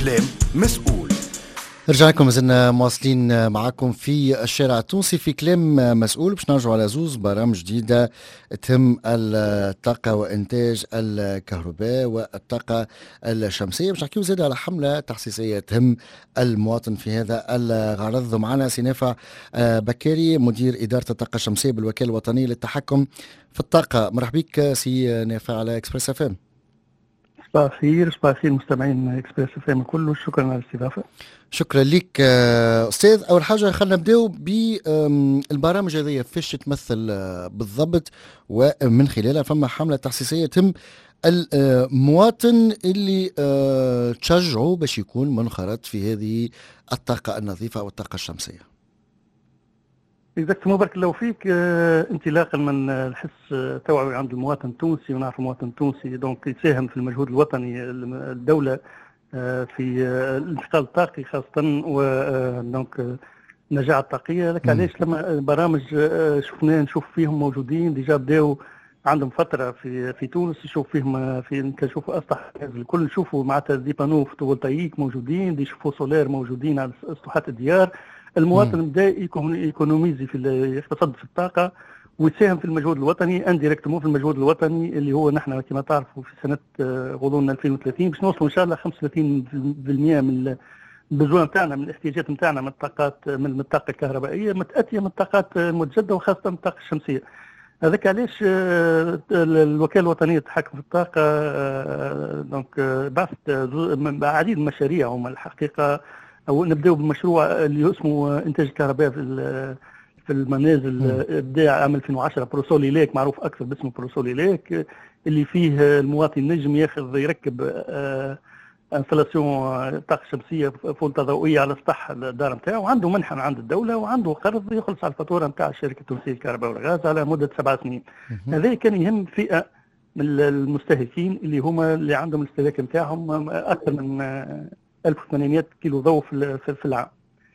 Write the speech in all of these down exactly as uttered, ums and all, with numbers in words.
كلام مسؤول. رجع لكم زلنا مواصلين معكم في الشارع التونسي في كلام مسؤول، باش نرجعوا على زوز برامج جديدة تهم الطاقة وإنتاج الكهرباء والطاقة الشمسية. باش نحكيو زاد على حملة تحسيسية تهم المواطن في هذا الغرض. معنا سي نافع بكاري مدير إدارة الطاقة الشمسية بالوكالة الوطنية للتحكم في الطاقة. مرحبا بك سي نافع على إكسبريس اف ام. صباح الخير، صباح الخير مستمعين اكسبريس اف ام الكل، وشكرا على الاستضافه. شكرا لك استاذ. اول حاجه خلينا نبداو بالبرامج هذه، فاش تمثل بالضبط ومن خلالها فما حمله تحسيسيه تم المواطن اللي تشجعه باش يكون منخرط في هذه الطاقه النظيفه او الطاقه الشمسيه. اكزاكت مبارك الله فيك. انطلاقا من الحس التوعوي عند المواطن التونسي، ونعرف المواطن التونسي دونك يساهم في المجهود الوطني الدوله في الانتقال الطاقي خاصه، ودونك النجاعه الطاقيه. لك علاش لما برامج شفناه نشوف فيهم موجودين ديجا بداوا عندهم فتره في في تونس، نشوف فيهم في كنشوفوا اسطح الكل، نشوفوا معناتها دي بانو فوتوفولتايك موجودين، دي شوفوا سولير موجودين على اسطحات الديار. المواطن بدا يكون ايكونوميزي في يقتصد في الطاقه ويساهم في المجهود الوطني انديريكتومون في المجهود الوطني اللي هو نحن كما تعرفوا في سنه غضون ألفين وثلاثين باش نوصلوا ان شاء الله خمسة وثلاثين بالمئة من البزوان نتاعنا، من الاحتياجات نتاعنا من الطاقات، من الطاقه الكهربائيه متاتيه من الطاقات المتجدده وخاصه من الطاقه الشمسيه. هذاك علاش الوكاله الوطنيه للتحكم في الطاقه دونك بعثت عديد من المشاريع، هما الحقيقه او نبداو بمشروع اللي اسمه انتاج الكهرباء في في المنازل، ابداع عام ألفين وعشرة بروسولي ليك، معروف اكثر باسمه بروسولي ليك، اللي فيه المواطن نجم ياخذ يركب انستلاسيون طاقه شمسيه فولتا ضوئيه على سطح الدار نتاعو، وعنده منحه من عند الدوله وعنده قرض يخلص على الفاتوره نتاع الشركه التونسيه للكهرباء والغاز على مده سبع سنين. هذا كان يهم فئه من المستهلكين اللي هما اللي عندهم الاستهلاك نتاعهم اكثر من ألف وثمانمئة كيلو ضوء في في العام.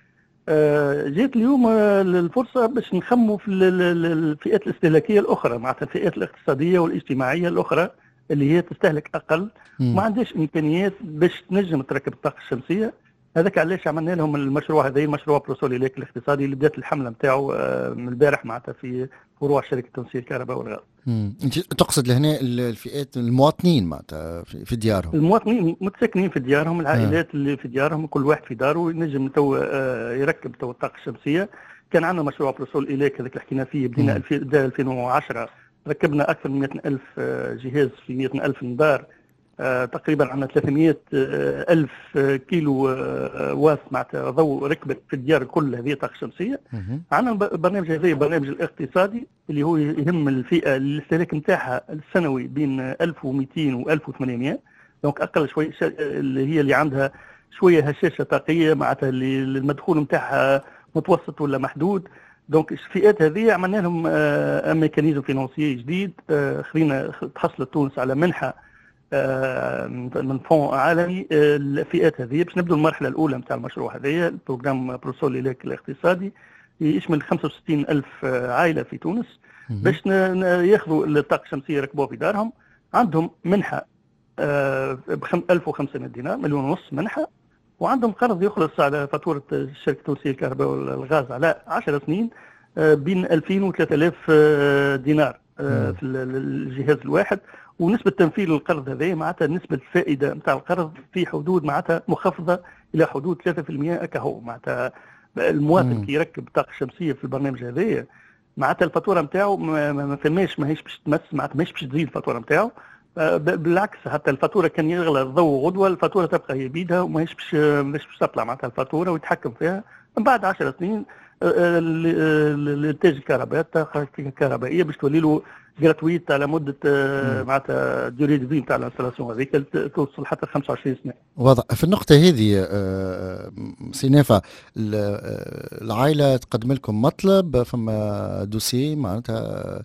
جيت اليوم الفرصه باش نخموا في الفئات الاستهلاكيه الاخرى، معناتها الفئات الاقتصاديه والاجتماعيه الاخرى اللي هي تستهلك اقل وما عندهاش امكانيات باش تنجم تركب الطاقه الشمسيه. هذاك علاش عملنا لهم المشروع هذا، مشروع بروسولي ليك الاقتصادي اللي بدات الحمله نتاعو من البارح معناتها في فروع الشركه التونسيه للكهرباء والغاز. انت تقصد لهنا الفئات المواطنين معناتها في ديارهم، المواطنين متسكنين في ديارهم، العائلات آه. اللي في ديارهم كل واحد في داره ينجم تو يركب تو الطاقه الشمسيه. كان عندنا مشروع بروسولي ليك هذاك اللي حكينا فيه، بدينا ألفين وعشرة ركبنا اكثر من مئة ألف جهاز في مئة ألف دار، آه تقريبا عندنا ثلاثمئة ألف كيلو آه واس معناتها ضوء ركبت في الديار الكل هذه طاقه شمسيه. عندنا البرنامج هذا البرنامج الاقتصادي اللي هو يهم الفئه اللي الاستهلاك نتاعها السنوي بين ألف ومئتين و ألف وثمانمئة، دونك اقل شوي اللي هي اللي عندها شويه هشاشه طاقيه معناتها اللي المدخول نتاعها متوسط ولا محدود. دونك الفئات هذه عملنا لهم آه ميكانيزم فينانسيي جديد، آه خلينا تحصلت تونس على منحه آه من فون عالمي آه الفئات هذه باش نبدو المرحله الاولى نتاع المشروع هذايا. البروغرام بروسولي ليك الاقتصادي يشمل خمسة وستين ألف آه عائله في تونس باش ياخذوا الطاقه الشمسيه يركبوها في دارهم. عندهم منحه آه ب ألف وخمسمئة دينار، مليون ونص منحه، وعندهم قرض يخلص على فاتوره الشركه التونسيه للكهرباء والغاز على عشر سنين آه بين ألفين و ثلاثة آلاف آه دينار آه في الجهاز الواحد. ونسبه تنفيذ القرض هذا معناتها نسبه الفائده نتاع القرض في حدود معناتها مخفضه الى حدود ثلاثة بالمئة كهو. معناتها المواطن كي يركب طاقه شمسيه في البرنامج هذا معناتها الفاتوره نتاعو ما فماش ماهيش باش تمس، معناتها ماهيش باش تزيد الفاتوره نتاعو، بالعكس حتى الفاتوره كان يغلى الضوء غدوه الفاتوره تبقى هي بيدها وماهيش باش ماهيش باش تطلع معناتها الفاتوره ويتحكم فيها. من بعد عشر سنين الانتاج الكهرباء الطاقه الكهربائيه باش تولي له جراتويت على مده معناتها دوري دي في نتاع الانستلاسيون هذيك توصل حتى خمسة وعشرين سنه. واضح. في النقطه هذه سي نافع، العائله تقدم لكم مطلب، فما دوسي معناتها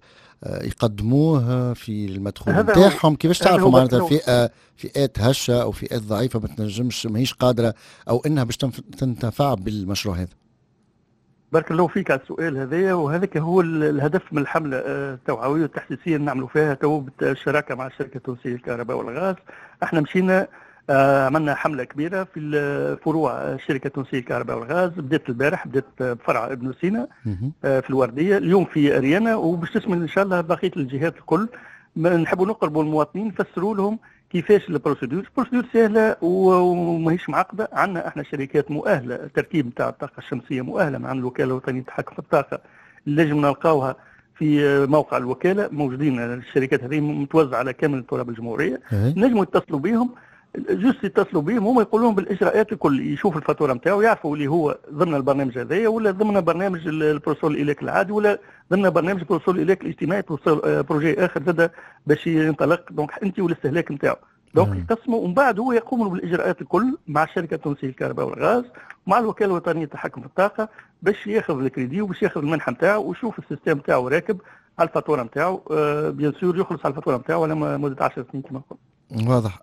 يقدموه في المدخول نتاعهم، كيفاش تعرفوا معناتها فئه فئات هشه او فئات ضعيفه ما تنجمش ماهيش قادره او انها باش تنتفع بالمشروع هذا؟ بارك الله فيك على السؤال هذايا، وهذاك هو الهدف من الحمله التوعويه والتحسيسيه اللي نعملوا فيها تو بالشراكه مع الشركه التونسيه للكهرباء والغاز. احنا مشينا آه عملنا حمله كبيره في فروع الشركه التونسيه للكهرباء والغاز. بدات البارح، بدات بفرع ابن سينا آه في الورديه، اليوم في اريانا، وباش تشمل ان شاء الله بقيه الجهات الكل. نحبوا نقربوا المواطنين، نفسروا لهم كيفاش البروسيدور. البروسيدور سهله وماهيش معقده. عندنا احنا شركات مؤهله، التركيب نتاع الطاقه الشمسيه مؤهله مع الوكاله الوطنيه للتحكم في الطاقه، اللي نجم نلقاوها في موقع الوكاله. موجودين الشركات هذه متوزعه على كامل التراب الجمهوريه، نجموا يتصلوا بهم، جوست يتصلوا بهم هم يقولوا لهم بالاجراءات الكل، يشوفوا الفاتوره نتاعو، يعرفوا اللي هو ضمن البرنامج هذايا ولا ضمن برنامج البروسول اليك العادي ولا ضمن برنامج البروسول اليك الاجتماعي، بروجي اخر زاد باش ينطلق دونك انت والاستهلاك نتاعو. دونك يقسموا ومن بعد هو يقوم بالاجراءات الكل مع الشركه التونسيه للكهرباء والغاز ومع الوكاله الوطنيه للتحكم في الطاقه باش ياخذ الكريدي وباش ياخذ المنحه نتاعو ويشوف السيستم نتاعو راكب على الفاتوره نتاعو. آه بيان سور يخلص على الفاتوره نتاعو على مده عشر سنين كما قلت. واضح.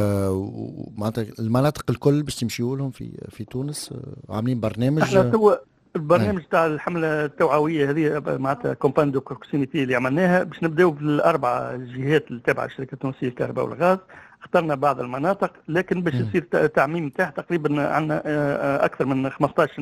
آه معناتها المناطق الكل باش تمشيوا لهم في في تونس، آه عاملين برنامج. احنا توا البرنامج تاع الحمله التوعويه هذه معناتها كومباند دو بروكسيميتي اللي عملناها باش نبداو بالاربع جهات اللي تابعه الشركه التونسيه للكهرباء والغاز. اخترنا بعض المناطق لكن باش يصير تعميم تاعها. تقريبا عندنا اكثر من خمسطاش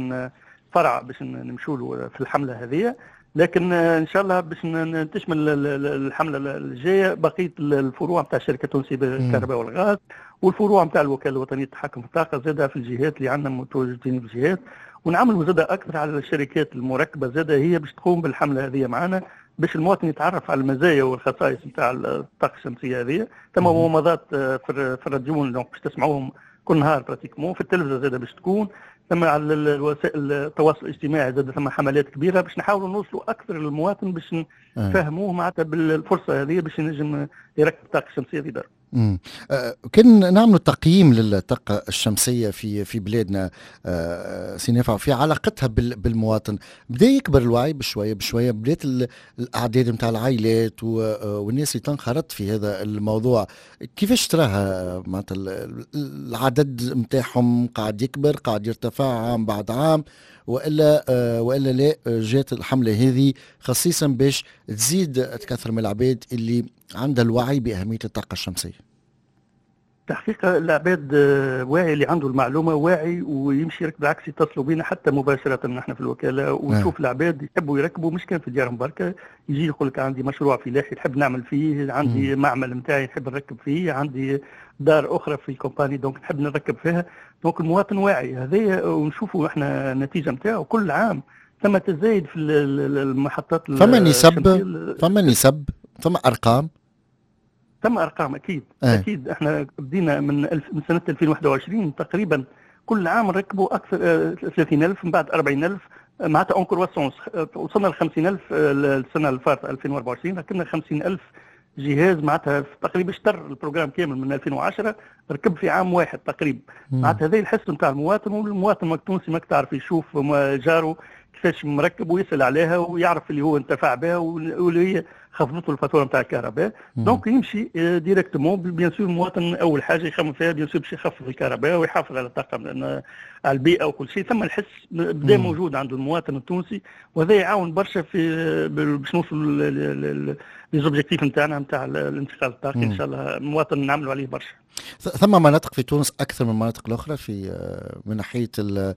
فرع باش نمشوا له في الحمله هذه، لكن ان شاء الله باش تشمل الحمله الجايه بقيه الفروع نتاع الشركه التونسيه للكهرباء والغاز والفروع نتاع الوكاله الوطنيه للتحكم في الطاقه زادها في الجهات اللي عندنا متواجدين في الجهات، ونعملوا زادة اكثر على الشركات المركبه زادة هي باش تقوم بالحمله هذه معنا باش المواطن يتعرف على المزايا والخصائص نتاع الطاقه الشمسيه هذه. ثم مماضات في الراديون دونك باش تسمعوهم كل نهار براتيكمون، في التلفزه زادة باش تكون، ثم على الوسائل التواصل الاجتماعي زاد ثم حملات كبيره باش نحاولوا نوصلوا اكثر للمواطن باش نفهموه معناتها بالفرصه هذه باش ينجم يركب الطاقه الشمسيه في داره. امم آه كان نعملوا تقييم للطاقه الشمسيه في في بلادنا آه سينافع في علاقتها بالمواطن. بدا يكبر الوعي بشويه بشويه، بدات الاعداد نتاع العائلات والناس اللي تنخرط في هذا الموضوع. كيفاش تراها معناتها العدد نتاعهم قاعد يكبر، قاعد يرتفع عام بعد عام، والا آه والا لا جات الحمله هذه خصيصا باش تزيد تكثر من العباد اللي عندها الوعي باهميه الطاقه الشمسيه؟ تحقيق العباد واعي، اللي عنده المعلومه واعي ويمشي يركب، بالعكس يتصلوا بنا حتى مباشره نحن في الوكاله ونشوف آه. العباد يحبوا يركبوا، مش كان في ديارهم بركه، يجي يقول لك عندي مشروع فلاحي نحب نعمل فيه، عندي م. معمل نتاعي نحب نركب فيه، عندي دار اخرى في الكومباني دونك نحب نركب فيها. دونك المواطن واعي هذايا، ونشوفوا احنا النتيجه نتاعو كل عام ثم تزايد في المحطات. فما نسب فما نسب ثم ارقام ثم ارقام اكيد آه. اكيد احنا بدينا من, الف من سنه ألفين وواحد وعشرين تقريبا كل عام نركبوا اكثر ثلاثين ألف من بعد أربعين ألف معناتها اون كرواسونس، وصلنا ل خمسين ألف السنه اللي فاتت ألفين وأربعة وعشرين ركبنا خمسين ألف جهاز معناتها تقريبا اشتر البروجرام كامل من ألفين وعشرة ركب في عام واحد تقريبا. معناتها هذا الحس نتاع المواطن، والمواطن التونسي ماك تعرف يشوف جاره كيفاش مركب ويسال عليها ويعرف اللي هو انتفع بها واللي هي خفضته الفاتوره نتاع الكهرباء. دونك يمشي ديريكتومون بيان سور المواطن اول حاجه يخمم فيها بيان سور باش يخفض الكهرباء ويحافظ على الطاقه على البيئه وكل شيء. ثم الحس بدا موجود عند المواطن التونسي، وهذا يعاون برشا في باش نوصلوا للزوبجيكتيف نتاعنا نتاع الانتقال الطاقي. ان شاء الله المواطن نعملوا عليه برشا. ثم مناطق في تونس اكثر من المناطق الاخرى في من ناحيه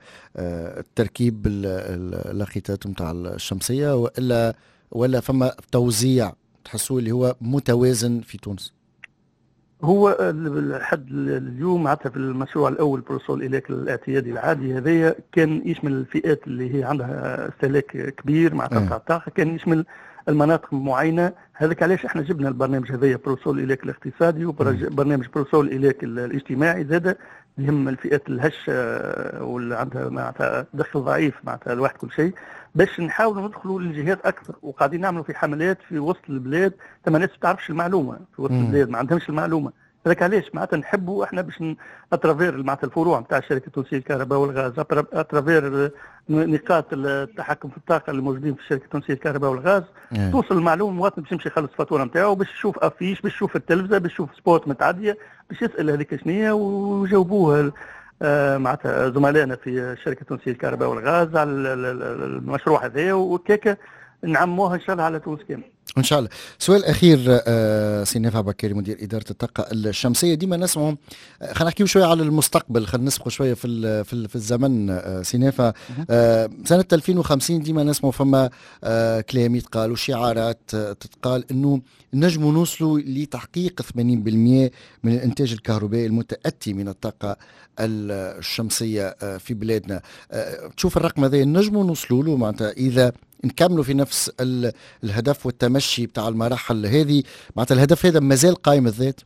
التركيب اللاقطات نتاع الشمسيه، والا ولا فما توزيع تحسوا اللي هو متوازن في تونس؟ هو لحد اليوم معناتها في المشروع الاول بروسول اليك الاعتيادي العادي هذايا كان يشمل الفئات اللي هي عندها استهلاك كبير معناتها تاع الطاقه، كان يشمل المناطق معينه. هذاك علاش احنا جبنا البرنامج هذايا بروسول اليك الاقتصادي وبرنامج بروسول اليك الاجتماعي زاد يهم الفئات الهشه واللي عندها معناتها دخل ضعيف معناتها الواحد كل شيء، باش نحاولوا ندخلوا للجهات اكثر. وقاعدين نعملوا في حملات في وسط البلاد، ثم الناس ما تعرفش المعلومه في وسط البلاد، ما عندهمش المعلومه. هذاك علاش معناتها نحبوا احنا باش اترافير معناتها الفروع نتاع الشركه التونسيه للكهرباء والغاز، اترافير نقاط التحكم في الطاقه اللي موجودين في الشركه التونسيه للكهرباء والغاز، توصل المعلومه المواطن باش يمشي يخلص الفاتوره نتاعو، باش يشوف افيش، باش يشوف التلفزه، باش يشوف سبوت متعديه، باش يسال هذيك شنية ويجاوبوه آه معناتها زملائنا في الشركه التونسيه للكهرباء والغاز على المشروع هذا، وكيكا نعموها ان شاء الله على تونس كامل. ان شاء الله. سؤال اخير آه، سي نافع بكاري مدير اداره الطاقه الشمسيه. ديما نسمعوا، خلينا نحكيو شويه على المستقبل، خلينا نسبقوا شويه في ال في, ال في الزمن. آه، سي نافع، آه، سنه ألفين وخمسين ديما نسمعوا فما آه، كلام يتقال وشعارات آه، تتقال انه نجموا نوصلوا لتحقيق ثمانين بالمئة من الانتاج الكهربائي المتاتي من الطاقه الشمسيه آه، في بلادنا. آه، تشوف الرقم هذا نجموا نوصلوا له معناتها اذا نكملوا في نفس الهدف والتمشي بتاع المراحل هذه؟ معناتها الهدف هذا مازال قائم الذات؟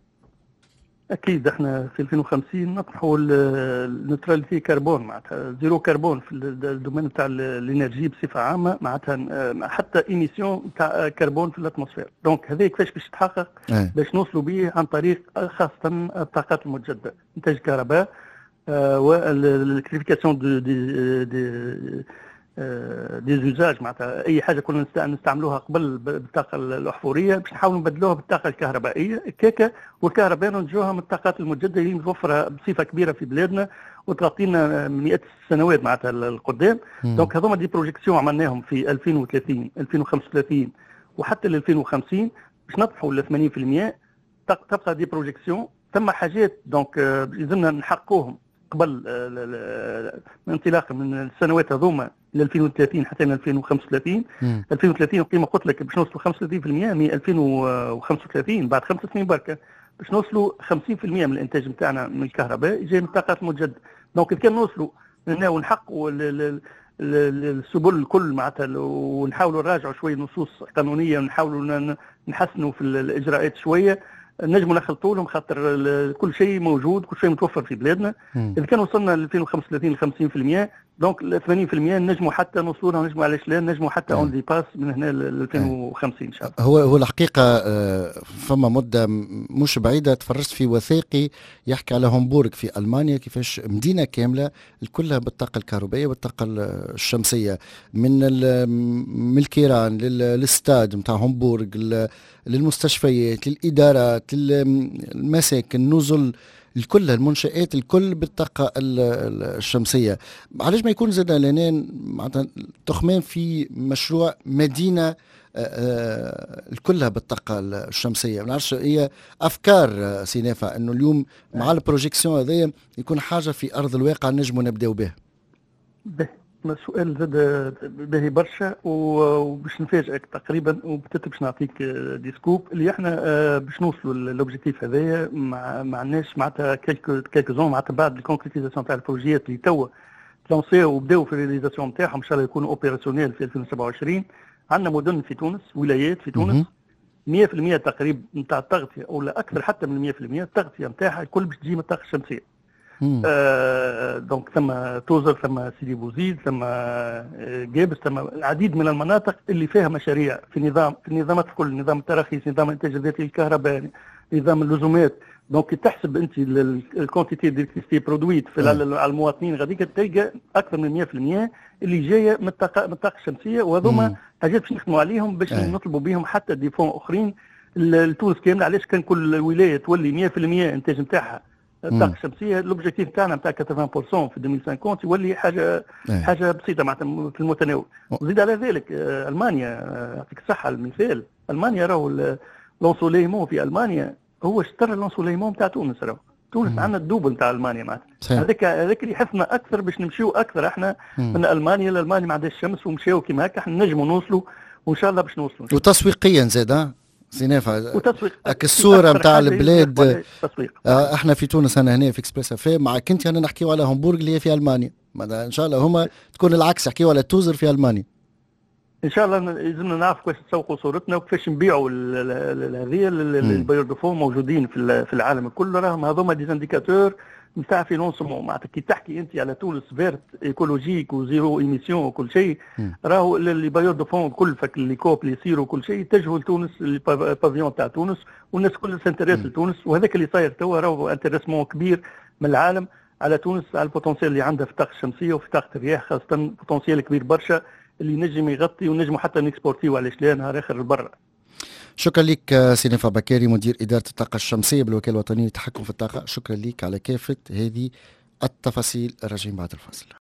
اكيد احنا في ألفين وخمسين نطرحوا النيوتراليتي كربون، معناتها زيرو كربون في الدومين تاع الانرجي بصفه عامه، معناتها حتى ايميسيون تاع كربون في الاتموسفير. دونك هذا كيفاش باش يتحقق؟ أه. باش نوصلوا به عن طريق خاصه الطاقات المتجدده، انتاج الكهرباء آه والالكتريفيكاسيون دي دي, دي دي زوجاج، معناتها اي حاجه كنا نستعملوها قبل بالطاقه الاحفوريه باش نحاولوا نبدلوها بالطاقه الكهربائيه كيكا، والكهرباء ننتجوها من الطاقات المتجدده اللي متوفره بصفه كبيره في بلادنا وتغطينا مئات السنوات معناتها القدام. دونك هذوما دي بروجيكسيون عملناهم في ألفين وثلاثين ألفين وخمسة وثلاثين وحتى ل ألفين وخمسين باش نطرحوا ل ثمانين بالمئة. تبقى دي بروجيكسيون، ثم حاجات دونك لازمنا نحققوهم قبل انطلاقا من السنوات هذوما ل ألفين وثلاثين حتى ل ألفين وخمسة وثلاثين. مم. ألفين وثلاثين كما قلت لك باش نوصلوا خمسة وثلاثين بالمئة من ألفين وخمسة وثلاثين بعد خمس سنين بركه باش نوصلوا خمسين بالمئة من الانتاج نتاعنا من الكهرباء جاي من الطاقات المتجدده. دونك كان نوصلوا هنا ونحققوا السبل الكل معناتها، ونحاولوا نراجعوا شويه نصوص قانونيه ونحاولوا نحسنوا في الاجراءات شويه، نجموا نخلطوا لهم خاطر كل شيء موجود، كل شيء متوفر في بلادنا. مم. اذا كان وصلنا ل ألفين وخمسة وثلاثين ل خمسين بالمئة دونك ل ثمانين بالمئة نجموا حتى نوصلوا، نجموا علاش لا نجموا حتى اون دي باس من هنا ل ألفين وخمسين ان شاء الله. هو هو الحقيقه فما مده مش بعيده تفرجت في وثائقي يحكي على هامبورغ في المانيا، كيفاش مدينه كامله كلها بالطاقه الكهربائيه بالطاقه الشمسيه، من من الكيران للستاد نتاع هامبورغ للمستشفيات للادارات المساكن نزل الكل المنشآت الكل بالطاقة الشمسية. علاش ما يكون زاد لانين معناتها تخمين في مشروع مدينة الكلها بالطاقة الشمسية؟ ما نعرفش، هي أفكار سي نافع إنه اليوم مع البروجيكسيون هذايا يكون حاجة في أرض الواقع نجموا نبداو بها. سؤال زاد باهي برشا وباش نفاجئك تقريبا، وبالتالي باش نعطيك ديسكوب اللي احنا باش نوصلوا للوبجيكتيف هذايا ما معناش معناتها كيلكو كيلكو زون معناتها بعد الكونكريتيزاسيون تاع البروجيات اللي توا تلونسيو وبداو في الرياليزاسيون نتاعهم ان شاء الله يكونوا اوبيراسيونيل في ألفين وسبعة وعشرين. عندنا مدن في تونس، ولايات في تونس مئة بالمئة تقريبا نتاع التغطيه او لا اكثر حتى من مئة بالمئة التغطيه نتاعها الكل باش تجي من الطاقه الشمسيه. آه دونك ثم توزر، ثم سيدي بوزيد، ثم آه جابس، ثم العديد من المناطق اللي فيها مشاريع في نظام في النظامات الكل، نظام التراخيص، نظام الانتاج الذاتي للكهرباء، نظام اللزومات. دونك تحسب انت الكونتيتي ديلكتريسيتي برودويت في على المواطنين غاديك تلقى اكثر من مئة بالمئة اللي جايه من الطاقه من الطاقه الشمسيه، وهذوما حاجات باش نخدموا عليهم باش نطلبوا بهم حتى دي فون اخرين لتونس كامله. علاش كان كل ولايه تولي مئة بالمئة انتاج نتاعها الطاقه الشمسيه، لوبجيكتيف تاعنا نتاع ثمانين بالمئة في ألفين وخمسين يولي حاجه أيه. حاجه بسيطه معناتها في المتناول. وزيد على ذلك المانيا، يعطيك الصحه المثال، المانيا راهو لونسوليمون في المانيا هو اشترى لونسوليمون تاع تونس. راهو تونس عندنا الدوبل نتاع المانيا معناتها، هذاك هذاك اللي حثنا اكثر باش نمشيو اكثر احنا مم. من المانيا لالمانيا ما عندهاش الشمس ومشاو كيما هكا، احنا نجموا نوصلوا وان شاء الله باش نوصلوا. وتسويقيا زاد سي نافع اك الصوره نتاع البلاد. آه احنا في تونس، انا هنا في اكسبريس افي معك انت، انا نحكيو على هامبورغ اللي هي في المانيا، ان شاء الله هما تكون العكس يحكيو على توزر في المانيا. ان شاء الله لازمنا نعرف كيفاش تسوقوا صورتنا وكيفاش نبيعوا هذه البايور دو فون موجودين في في العالم الكل. راهم هذوما دي انديكاتور نتاع فينونسمون، معناتها كي تحكي انت على تونس فيرت ايكولوجيك وزيرو ايميسيون وكل شيء، راهو لي بايور دو فون كل فك لي كوب اللي يصيروا كل شيء يتجهوا لتونس، البافيون تاع تونس، والناس كلها سانتيريس لتونس. وهذاك اللي صاير توا راهو انتريسمون كبير من العالم على تونس، على البوتنسيال اللي عندها في الطاقه الشمسيه وفي طاقه الرياح خاصه، بوتنسيال كبير برشا اللي نجم يغطي ونجموا حتى نكسبورتيو علاش لا نهار اخر لبرا. شكرا لك سي نافع بكاري مدير اداره الطاقه الشمسيه بالوكاله الوطنيه للتحكم في الطاقه، شكرا لك على كافه هذه التفاصيل. راجعين بعد الفاصل.